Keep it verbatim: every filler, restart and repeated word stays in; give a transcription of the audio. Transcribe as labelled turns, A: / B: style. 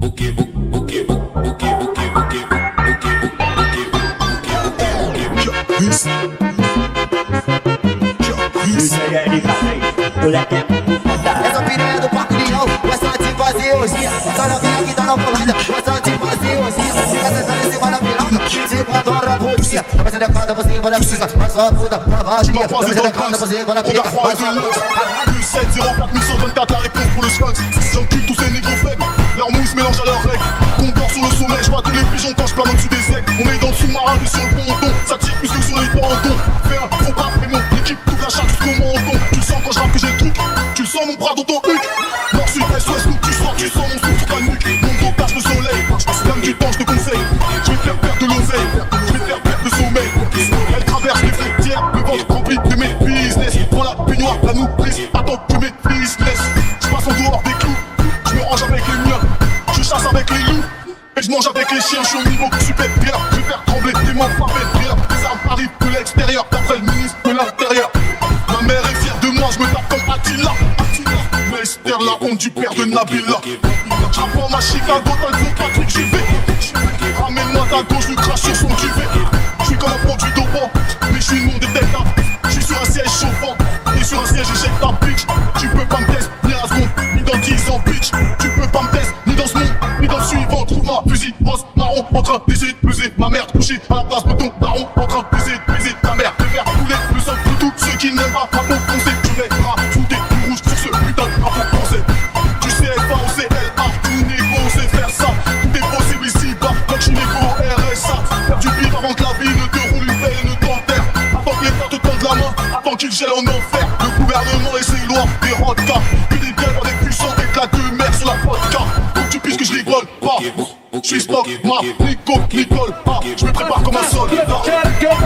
A: Essa piranha do Parque Leão, bastante vaziozinha. Só novinha que tá na bolada, bastante vaziozinha. Fica sentando em cima da piranha, se adora a boquinha. Vai ser decada por cima da piscina, mas só puta pra vadia. Vai ser decada por cima da piscina, mas só puta.
B: sept zéro quatre mille cent vingt-quatre, la réponse pour le sphinx. J'encule tous ces négros faibles, leur mousse mélange à leurs règles. Condor sur le sommet, je vois tous les pigeons quand je plane au-dessus des aigles. On est dans le sous-marin et sur le ponton, ça tire plus que sur les tendons. Fais un faux pas, mais mon équipe toute la chatte jusqu'au menton. Tu le sens quand je rappe que j'ai le truc, tu le sens mon bras dans ton huc. Nord, sud, est, ouest, où tu sors, tu sens mon souffle sur ta nuque. Mon dos cache le soleil, gagne du temps, je te conseille. Je vais te faire perdre de l'oseille, je vais te faire perdre le sommeil. Elle traverse les frontières, le ventre rempli de mes business. Prends la baignoire, la nous prise, attends que mes business. Je passe en dehors des clous, je me range avec les miens. Je chasse avec les loups, et je mange avec les chiens. Je suis au niveau supérieur, je vais faire trembler des membres par prière. Les armes arrivent de l'extérieur, d'après le ministre de l'Intérieur. Ma mère est fière de moi, je me tape comme Attila. Attila, Lester, la honte du père de Nabila. J'apprends ma Chicago, t'as le Patrick, j'y vais. Ramène-moi ta gauche, je crache sur son duvet. Je suis comme un produit dopant, mais je suis le monde des têtes. Je suis sur un siège chauffant, et sur un siège j'éjecte ta bitch. Tu peux pas me tester, ni un second, ni dans dix ans bitch. Tu peux pas me tester, ni dans ce monde, ni dans le suivant. Trouve ma fusil, rose, marron, en train d'essayer de peser ma mère couchée à la place de ton daron. En train d'essayer de baiser ta mère, de faire couler le sang de tous ceux qui n'aiment pas ma peau foncée. Je vais rajouter du rouge sur ce putain de drapeau français. Tu sais F A O C L A, tout négo, c'est faire ça. Tout est possible ici-bas, donc je suis négo R S A. Faire du pire avant que la vie ne te roule une belle et ne t'enterre. Attends que les frères te tendent la main, attends qu'ils gèlent en enfer. Le gouvernement et ses lois, des rodkas. Que des gueules avec puissants éclatent de mer sur la vodka. Faut que tu puisses que je rigole pas. Je suis stock, ma, Nico, Nicole, ah, je me prépare comme un soldat.